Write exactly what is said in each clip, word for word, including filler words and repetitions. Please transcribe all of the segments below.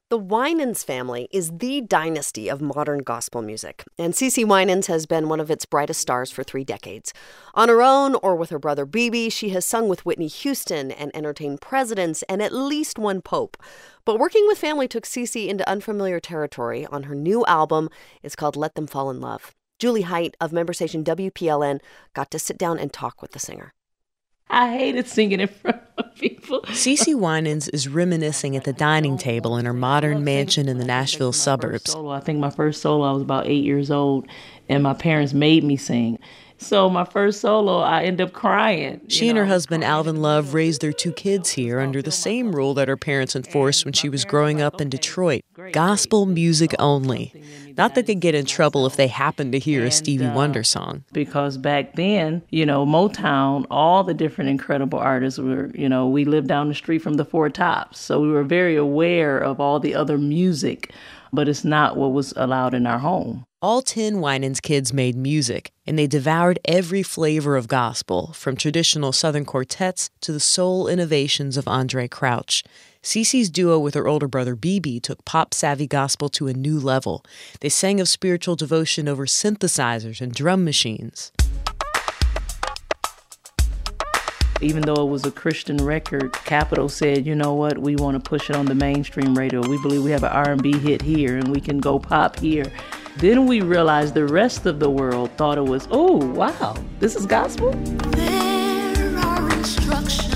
The Winans family is the dynasty of modern gospel music, and CeCe Winans has been one of its brightest stars for three decades. On her own or with her brother Bebe, she has sung with Whitney Houston and entertained presidents and at least one pope. But working with family took CeCe into unfamiliar territory on her new album. It's called Let Them Fall in Love. Julie Height of member station W P L N got to sit down and talk with the singer. I hated singing in front of people. CeCe Winans is reminiscing at the dining table in her modern mansion in the Nashville suburbs. I think my first solo, I was about eight years old, and my parents made me sing. So my first solo, I ended up crying. She and her husband, Alvin Love, raised their two kids here under the same rule that her parents enforced when she was growing up in Detroit. Gospel music only. Not that they'd get in trouble if they happened to hear a Stevie Wonder song. Because back then, you know, Motown, all the different incredible artists were, you know, we lived down the street from the Four Tops. So we were very aware of all the other music, but it's not what was allowed in our home. All ten Winans kids made music, and they devoured every flavor of gospel, from traditional Southern quartets to the soul innovations of Andraé Crouch. CeCe's duo with her older brother Bebe took pop-savvy gospel to a new level. They sang of spiritual devotion over synthesizers and drum machines. Even though it was a Christian record, Capitol said, you know what, we want to push it on the mainstream radio. We believe we have an R and B hit here and we can go pop here. Then we realized the rest of the world thought it was, oh, wow, this is gospel? There are instructions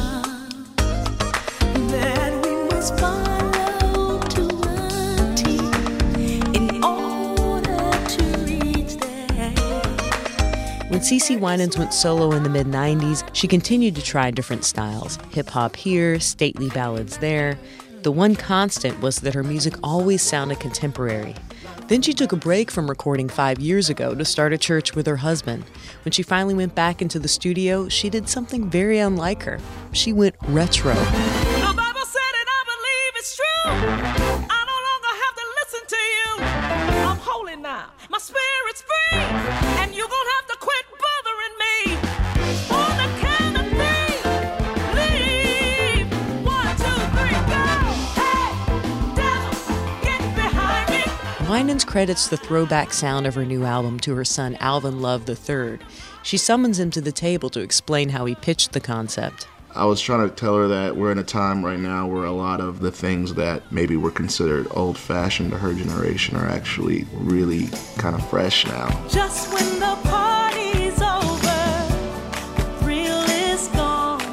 that we must follow to a T in order to reach there. When CeCe Winans went solo in the mid nineties, she continued to try different styles. Hip-hop here, stately ballads there. The one constant was that her music always sounded contemporary. Then she took a break from recording five years ago to start a church with her husband. When she finally went back into the studio, she did something very unlike her. She went retro. The Bible said it, I believe it's true. I no longer have to listen to you. I'm holy now. My spirit's free. And you won't have to quit bothering me. On the count of three, leave. One, two, three, go. Hey, devil, get behind me. Winans credits the throwback sound of her new album to her son Alvin Love the third. She summons him to the table to explain how he pitched the concept. I was trying to tell her that we're in a time right now where a lot of the things that maybe were considered old-fashioned to her generation are actually really kind of fresh now. Just when the party's over, the thrill is gone.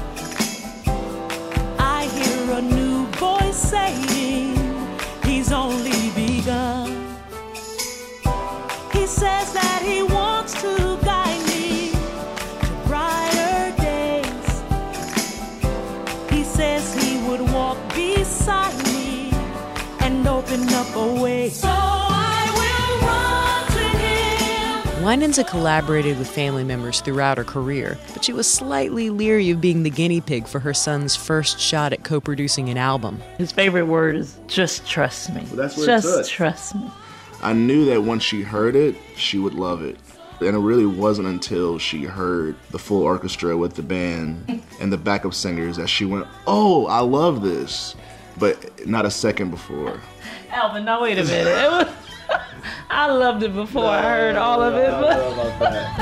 I hear a new voice saying he's only begun. He says that he wants to guide me to brighter days. He says he would walk beside me and open up a way. So I will run to him. Winans had collaborated with family members throughout her career, but she was slightly leery of being the guinea pig for her son's first shot at co-producing an album. His favorite word is just trust me. Well, that's where just it's at. trust me. I knew that once she heard it, she would love it. And it really wasn't until she heard the full orchestra with the band and the backup singers that she went, oh, I love this. But not a second before. Alvin, now wait a minute. It was, I loved it before no, I heard all of it. But. I don't know about that.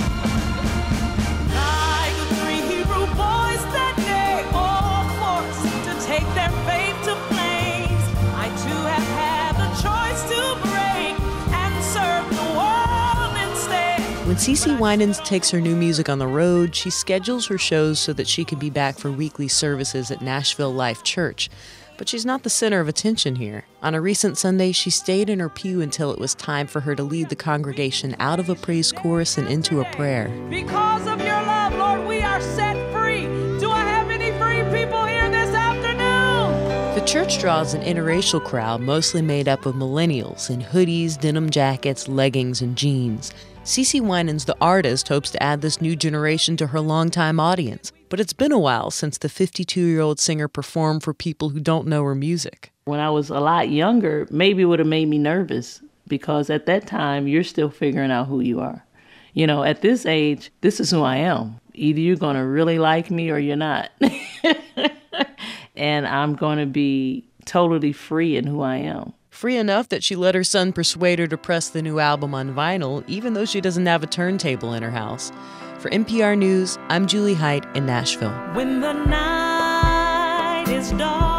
Like the three Hebrew boys that day, all forced to take their faith to flames. I too have had the choice to break and serve the world instead. When CeCe Winans takes her new music on the road, she schedules her shows so that she can be back for weekly services at Nashville Life Church. But she's not the center of attention here. On a recent Sunday, she stayed in her pew until it was time for her to lead the congregation out of a praise chorus and into a prayer. Because of your love, Lord, we are set free. Do I have any free people here this afternoon? The church draws an interracial crowd mostly made up of millennials in hoodies, denim jackets, leggings, and jeans. CeCe Winans, the artist, hopes to add this new generation to her longtime audience. But it's been a while since the fifty-two-year-old singer performed for people who don't know her music. When I was a lot younger, maybe it would have made me nervous because at that time, you're still figuring out who you are. You know, at this age, this is who I am. Either you're going to really like me or you're not. And I'm going to be totally free in who I am. Free enough that she let her son persuade her to press the new album on vinyl, even though she doesn't have a turntable in her house. For N P R News, I'm Julie Height in Nashville. When the night is dark